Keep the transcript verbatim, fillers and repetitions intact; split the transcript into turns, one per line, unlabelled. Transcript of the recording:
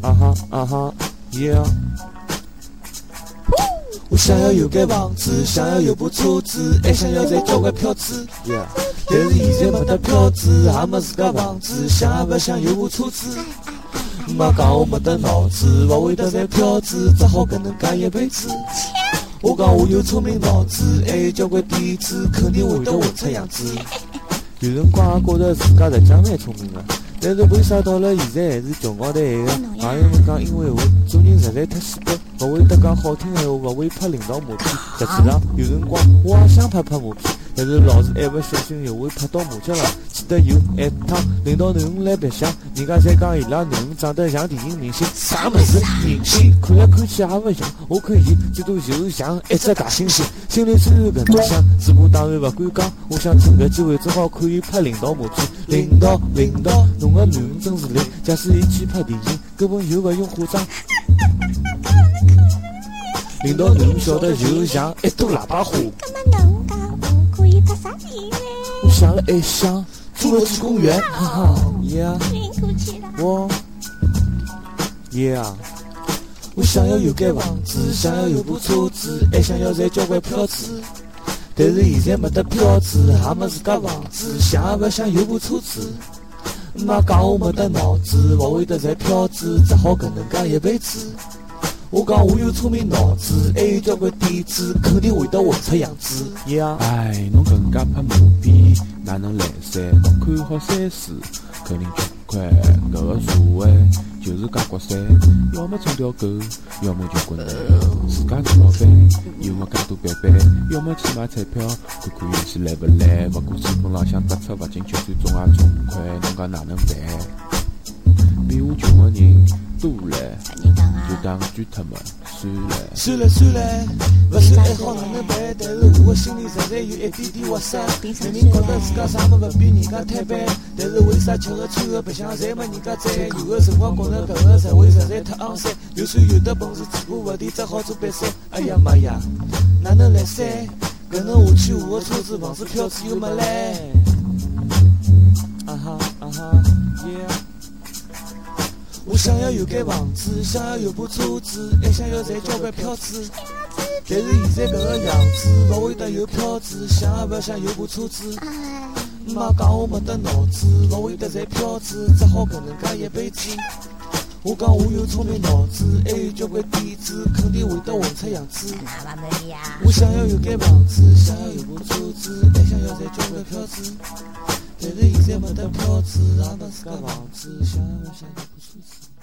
啊哈啊哈 ，yeah。我想要有间房子，想要有部车子，还想要赚交关票子。Yeah. 但是现在没得票子，也没自家房子，想也不想有部车子。妈讲我没得脑子，不会得赚票子，只好搿能介一辈子。我讲我有聪明脑子，还有交关点子，肯定会得混出样子。有辰光也觉着自家实际蛮聪明个，但是为啥到了现在还是穷高头海个？朋友们讲，因为我做人实在太死板，勿会得讲好听闲话，勿会拍领导马屁。实际上有辰光我也想拍拍马屁，但是老是一不小心又会拍到马脚上。记得有一趟领导囡恩来白相，人家侪讲伊拉囡恩长得像电影明星，啥物事明星看来看去也勿像，我看伊最多就像一只大猩猩。心里虽然搿能想，嘴巴当然勿敢讲。我想趁搿机会正好看伊拍领导马屁。领导领导，侬个囡恩真是灵，假使伊去拍电影，根本就勿用化妆。领导囡恩晓得就像一朵喇叭花。
搿么侬讲我可以拍啥电影呢？
我想了一想，侏罗纪公园，哈哈，yeah，
晕过去了。
我 ，yeah，我想要有间房子，想要有部车子，还想要赚交关票子。但是现在没得票子，也没自家房子，想也勿想有部车子。妈讲我没得脑子，勿会得赚票子，只好搿能介一辈子。我讲我有聪明脑子，还有交关点子，肯定会得混出样子。呀，
哎，侬搿能介拍马屁，哪能来塞？看好三思，肯定吃亏。搿个社会就是介国三，要么做条狗，要么就滚蛋。自家做老板，有么介多板板，要么去买彩票，看看运气来勿来。勿过基本浪向搭出勿进去，最终也中亏。侬讲哪能办？比我穷个人多唻，就当捐脱嘛，算唻。
算了算了，勿算还好哪能办？但是我的心里实在有一点点窝塞。明明觉得自家啥么勿比人家摊板，但是为啥吃个穿个白相侪没人家赞？有个辰光觉着搿个社会实在太肮三，就算有得本事，嘴巴勿甜，只好做瘪三。哎呀妈呀，哪能来塞？搿能下去，我的车子、房子、票子又没来。啊哈啊哈，yeah。我想要有间房子，想要有部车子，还想要赚交关票子。但是现在搿个样子，勿会得有票子，想也勿想有部车子。妈讲我没得脑子，勿会得赚票子，只好搿能介一辈子。我讲我有聪明脑子，还有交关点子，肯定会得混出样子。
那勿满意啊？
我想要有间房子，想要有部车子，还想要赚交关票子。但是现在没得票子，也没自家房子，想也勿想有部车子。